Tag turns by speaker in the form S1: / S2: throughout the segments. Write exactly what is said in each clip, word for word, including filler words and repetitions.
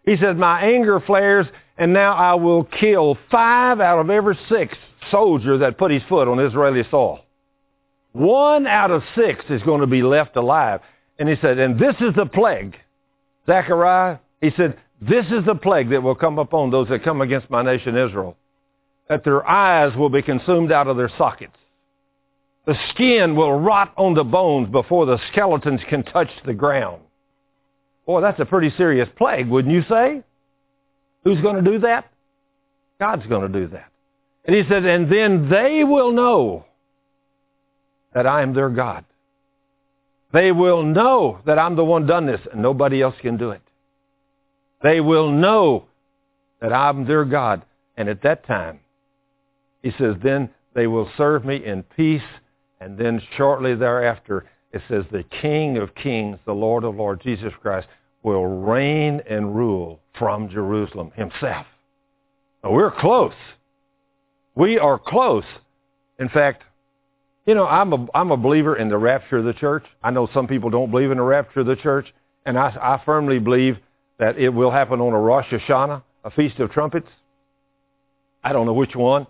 S1: He said, my anger flares, and now I will kill five out of every six soldiers that put his foot on Israeli soil. One out of six is going to be left alive. And he said, and this is the plague. Zechariah, he said, this is the plague that will come upon those that come against my nation Israel, that their eyes will be consumed out of their sockets. The skin will rot on the bones before the skeletons can touch the ground. Boy, that's a pretty serious plague, wouldn't you say? Who's going to do that? God's going to do that. And he said, and then they will know that I am their God. They will know that I'm the one done this, and nobody else can do it. They will know that I'm their God. And at that time, he says, then they will serve me in peace. And then shortly thereafter, it says, the King of Kings, the Lord of Lords, Jesus Christ, will reign and rule from Jerusalem himself. Now, we're close. We are close. In fact, you know, I'm a, I'm a believer in the rapture of the church. I know some people don't believe in the rapture of the church, and I, I firmly believe that it will happen on a Rosh Hashanah, a Feast of Trumpets. I don't know which one.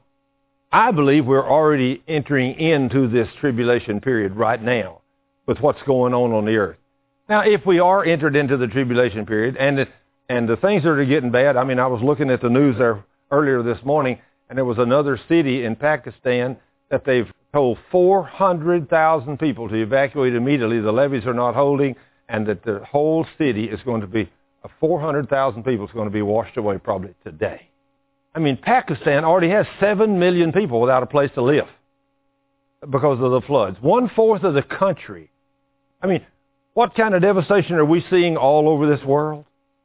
S1: I believe we're already entering into this tribulation period right now with what's going on on the earth. Now, if we are entered into the tribulation period and the, and the things that are getting bad, I mean, I was looking at the news there earlier this morning, and there was another city in Pakistan that they've told four hundred thousand people to evacuate immediately. The levees are not holding, and that the whole city is going to be, four hundred thousand people is going to be washed away probably today. I mean, Pakistan already has seven million people without a place to live because of the floods. One-fourth of the country. I mean, what kind of devastation are we seeing all over this world?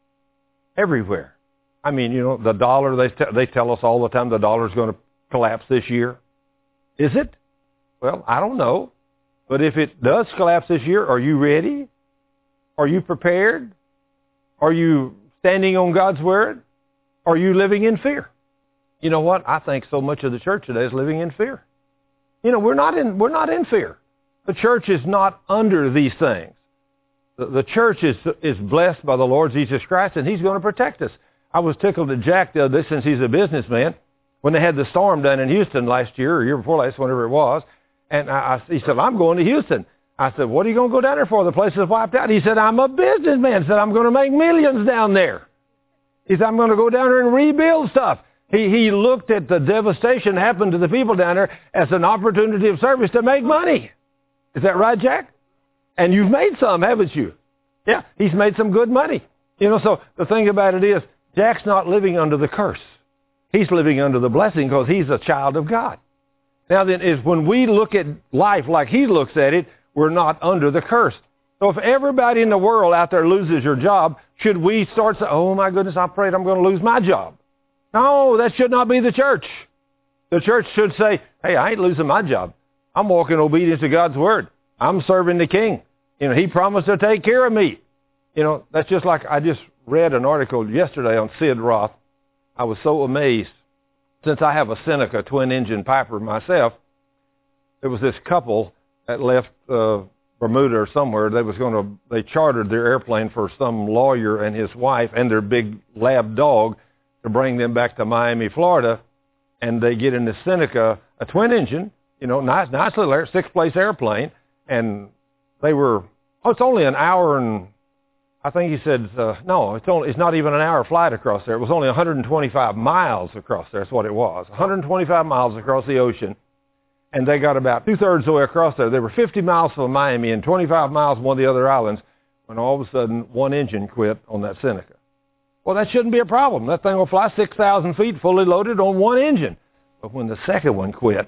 S1: Everywhere. I mean, you know, the dollar, they, t- they tell us all the time the dollar is going to collapse this year. Is it? Well, I don't know. But if it does collapse this year, are you ready? Are you prepared? Are you standing on God's word? Are you living in fear? You know what? I think so much of the church today is living in fear. You know, we're not in, we're not in fear. The church is not under these things. The, the church is, is blessed by the Lord Jesus Christ, and he's going to protect us. I was tickled at Jack the other day, since he's a businessman, when they had the storm down in Houston last year, or year before last, whenever it was, and I, I, he said, I'm going to Houston. I said, what are you going to go down there for? The place is wiped out. He said, I'm a businessman. He said, I'm going to make millions down there. He said, I'm going to go down there and rebuild stuff. He, he looked at the devastation that happened to the people down there as an opportunity of service to make money. Is that right, Jack? And you've made some, haven't you? Yeah, he's made some good money. You know, so the thing about it is, Jack's not living under the curse. He's living under the blessing because he's a child of God. Now then, is when we look at life like he looks at it, we're not under the curse. So if everybody in the world out there loses your job, should we start saying, oh my goodness, I'm afraid I'm going to lose my job? No, that should not be the church. The church should say, hey, I ain't losing my job. I'm walking in obedience to God's word. I'm serving the King. You know, he promised to take care of me. You know, that's just like I just read an article yesterday on Sid Roth. I was so amazed. Since I have a Seneca twin-engine Piper myself, there was this couple that left uh, Bermuda or somewhere. They was going to, they chartered their airplane for some lawyer and his wife and their big lab dog to bring them back to Miami, Florida. And they get in the Seneca, a twin-engine, you know, nice, nice little air, six-place airplane. And they were, oh, it's only an hour and, I think he said, uh, no, it's only, it's not even an hour flight across there. It was only one hundred twenty-five miles across there. That's what it was. one hundred twenty-five miles across the ocean. And they got about two-thirds of the way across there. They were fifty miles from Miami and twenty-five miles from one of the other islands when all of a sudden one engine quit on that Seneca. Well, that shouldn't be a problem. That thing will fly six thousand feet fully loaded on one engine. But when the second one quit,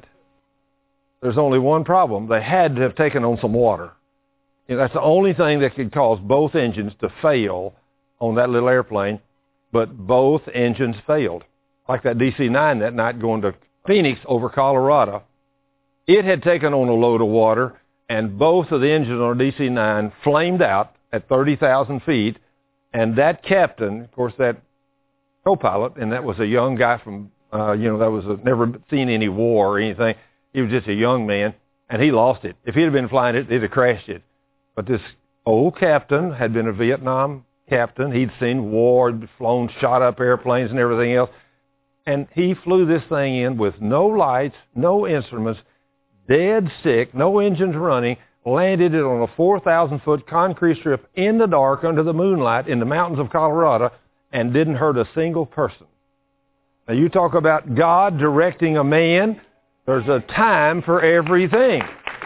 S1: there's only one problem. They had to have taken on some water. You know, that's the only thing that could cause both engines to fail on that little airplane, but both engines failed. Like that D C nine that night going to Phoenix over Colorado. It had taken on a load of water, and both of the engines on D C nine flamed out at thirty thousand feet, and that captain, of course, that co-pilot, and that was a young guy from, uh, you know, that was a, never seen any war or anything. He was just a young man, and he lost it. If he'd have been flying it, it'd have crashed it. But this old captain had been a Vietnam captain. He'd seen war, he'd flown shot up airplanes and everything else. And he flew this thing in with no lights, no instruments, dead stick, no engines running, landed it on a four thousand foot concrete strip in the dark under the moonlight in the mountains of Colorado and didn't hurt a single person. Now you talk about God directing a man. There's a time for everything.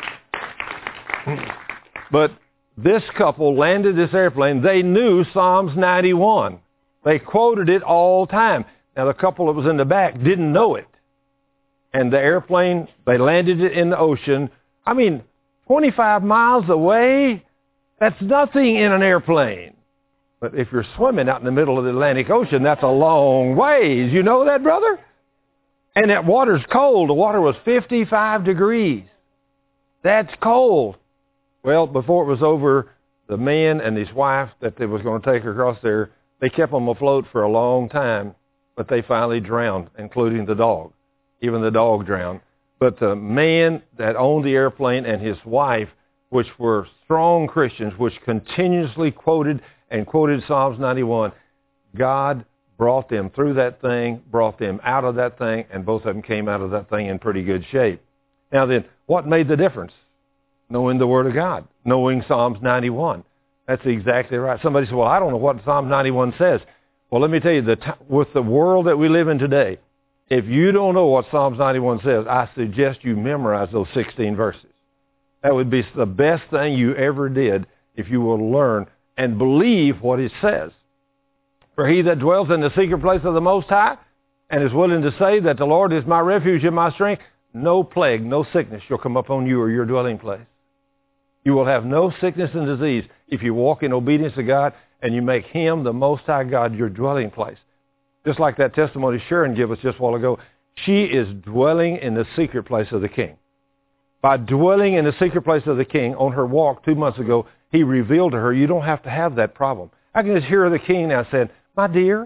S1: But this couple landed this airplane. They knew Psalms ninety-one. They quoted it all the time. Now the couple that was in the back didn't know it. And the airplane, they landed it in the ocean. I mean, twenty-five miles away, that's nothing in an airplane. But if you're swimming out in the middle of the Atlantic Ocean, that's a long ways. You know that, brother? And that water's cold. The water was fifty-five degrees. That's cold. Well, before it was over, the man and his wife that they was going to take across there, they kept them afloat for a long time, but they finally drowned, including the dog. Even the dog drowned. But the man that owned the airplane and his wife, which were strong Christians, which continuously quoted and quoted Psalms ninety-one, God brought them through that thing, brought them out of that thing, and both of them came out of that thing in pretty good shape. Now then, what made the difference? Knowing the Word of God, knowing Psalms ninety-one. That's exactly right. Somebody said, well, I don't know what Psalms ninety-one says. Well, let me tell you, the t- with the world that we live in today, if you don't know what Psalms ninety-one says, I suggest you memorize those sixteen verses. That would be the best thing you ever did if you will learn and believe what it says. For he that dwells in the secret place of the Most High and is willing to say that the Lord is my refuge and my strength, no plague, no sickness shall come upon you or your dwelling place. You will have no sickness and disease if you walk in obedience to God and you make him, the Most High God, your dwelling place. Just like that testimony Sharon gave us just a while ago, she is dwelling in the secret place of the King. By dwelling in the secret place of the King, on her walk two months ago, he revealed to her, you don't have to have that problem. I can just hear the King now saying, my dear,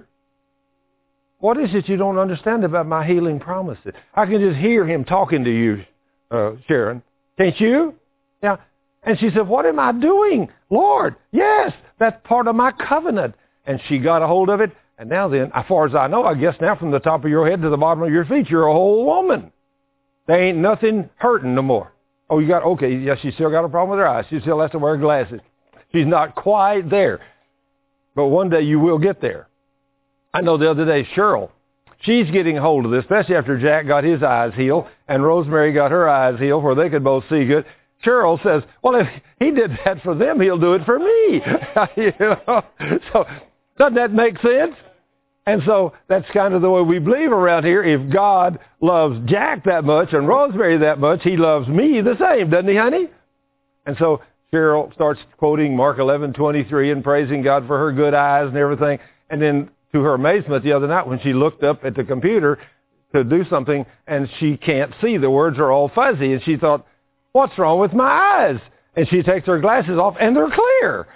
S1: what is it you don't understand about my healing promises? I can just hear him talking to you, uh, Sharon. Can't you? Yeah. And she said, what am I doing? Lord, yes, that's part of my covenant. And she got a hold of it. And now then, as far as I know, I guess now from the top of your head to the bottom of your feet, you're a whole woman. There ain't nothing hurting no more. Oh, you got, okay, yeah, she still got a problem with her eyes. She still has to wear glasses. She's not quite there. But one day you will get there. I know the other day, Cheryl, she's getting a hold of this, especially after Jack got his eyes healed and Rosemary got her eyes healed where they could both see good. Cheryl says, well, if he did that for them, he'll do it for me. You know? So doesn't that make sense? And so that's kind of the way we believe around here. If God loves Jack that much and Rosemary that much, he loves me the same, doesn't he, honey? And so Cheryl starts quoting Mark eleven twenty-three and praising God for her good eyes and everything. And then to her amazement the other night when she looked up at the computer to do something and she can't see, the words are all fuzzy, and she thought, what's wrong with my eyes? And she takes her glasses off and they're clear.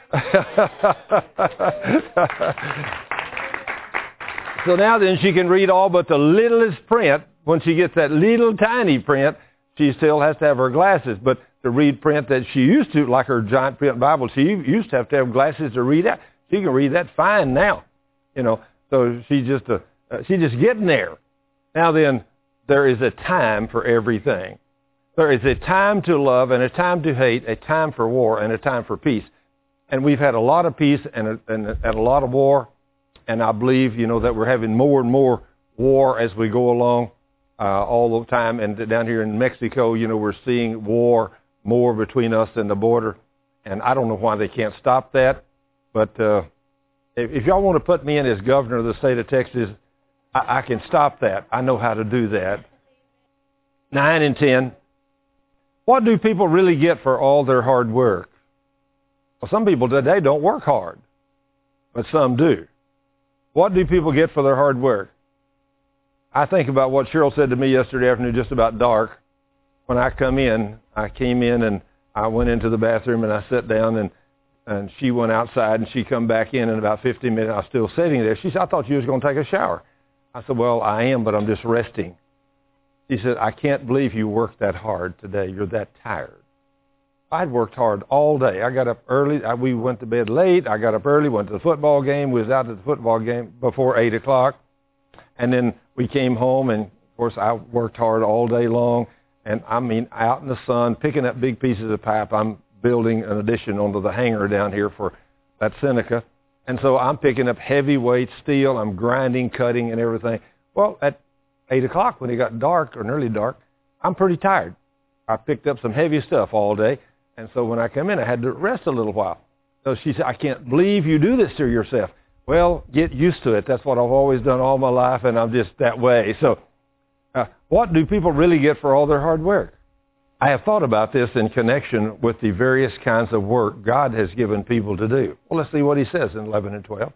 S1: So now then she can read all but the littlest print. When she gets that little tiny print, she still has to have her glasses. But to read print that she used to, like her giant print Bible, she used to have to have glasses to read that. She can read that fine now. You know, so she just, uh, she's just getting there. Now then, there is a time for everything. There is a time to love and a time to hate, a time for war and a time for peace. And we've had a lot of peace and a, and a, and a lot of war. And I believe, you know, that we're having more and more war as we go along uh, all the time. And down here in Mexico, you know, we're seeing war more between us and the border. And I don't know why they can't stop that. But uh, if, if y'all want to put me in as governor of the state of Texas, I, I can stop that. I know how to do that. Nine and ten. What do people really get for all their hard work? Well, some people today don't work hard, but some do. What do people get for their hard work? I think about what Cheryl said to me yesterday afternoon, just about dark. When I come in, I came in and I went into the bathroom and I sat down and, and she went outside and she come back in in about fifteen minutes. I was still sitting there. She said, I thought you was going to take a shower. I said, well, I am, but I'm just resting. She said, I can't believe you worked that hard today. You're that tired. I'd worked hard all day. I got up early. I, we went to bed late. I got up early, went to the football game. We was out at the football game before eight o'clock. And then we came home, and, of course, I worked hard all day long. And, I mean, out in the sun, picking up big pieces of pipe. I'm building an addition onto the hangar down here for that Seneca. And so I'm picking up heavyweight steel. I'm grinding, cutting, and everything. Well, at eight o'clock, when it got dark or nearly dark, I'm pretty tired. I picked up some heavy stuff all day. And so when I come in, I had to rest a little while. So she said, I can't believe you do this to yourself. Well, get used to it. That's what I've always done all my life, and I'm just that way. So uh, what do people really get for all their hard work? I have thought about this in connection with the various kinds of work God has given people to do. Well, let's see what he says in eleven and twelve.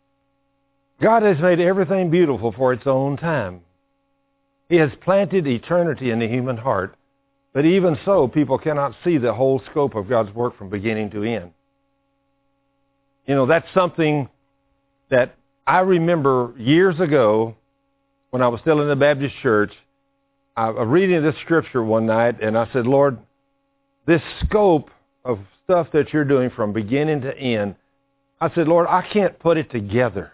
S1: God has made everything beautiful for its own time. He has planted eternity in the human heart. But even so, people cannot see the whole scope of God's work from beginning to end. You know, that's something that I remember years ago when I was still in the Baptist church. I was reading this scripture one night, and I said, Lord, this scope of stuff that you're doing from beginning to end, I said, Lord, I can't put it together.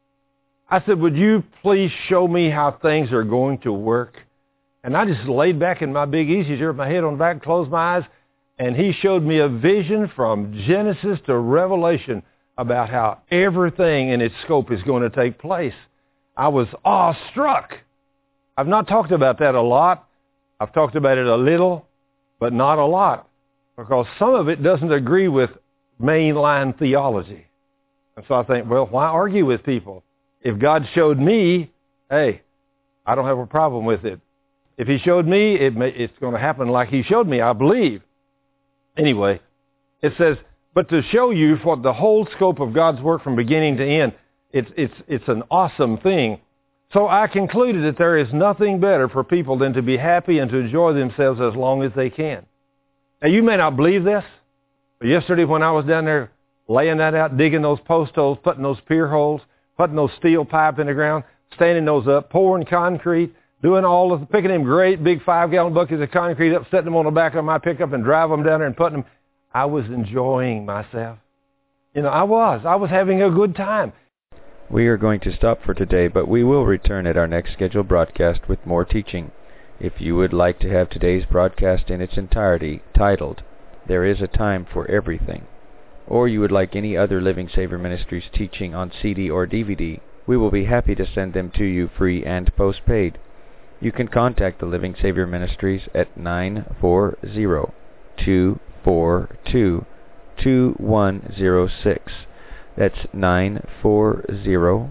S1: I said, would you please show me how things are going to work? And I just laid back in my big easy chair with my head on back, closed my eyes, and he showed me a vision from Genesis to Revelation about how everything in its scope is going to take place. I was awestruck. I've not talked about that a lot. I've talked about it a little, but not a lot, because some of it doesn't agree with mainline theology. And so I think, well, why argue with people? If God showed me, hey, I don't have a problem with it. If he showed me, it may, it's going to happen like he showed me, I believe. Anyway, it says, but to show you what the whole scope of God's work from beginning to end, it's, it's, it's an awesome thing. So I concluded that there is nothing better for people than to be happy and to enjoy themselves as long as they can. Now, you may not believe this, but yesterday when I was down there laying that out, digging those post holes, putting those pier holes, putting those steel pipe in the ground, standing those up, pouring concrete, doing all of the, picking them great big five-gallon buckets of concrete up, setting them on the back of my pickup and driving them down there and putting them. I was enjoying myself. You know, I was. I was having a good time.
S2: We are going to stop for today, but we will return at our next scheduled broadcast with more teaching. If you would like to have today's broadcast in its entirety titled, There is a Time for Everything, or you would like any other Living Savior Ministries teaching on C D or D V D, we will be happy to send them to you free and postpaid. You can contact the Living Savior Ministries at nine four zero, two four two, two one zero six. That's nine four zero,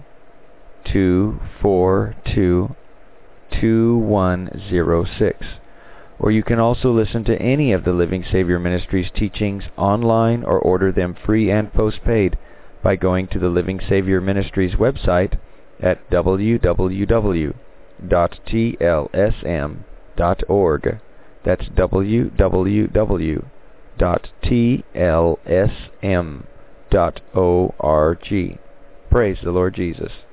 S2: two four two, two one zero six. Or you can also listen to any of the Living Savior Ministries teachings online or order them free and postpaid by going to the Living Savior Ministries website at w w w dot t l s m dot org. That's w w w dot t l s m dot org. Praise the Lord Jesus.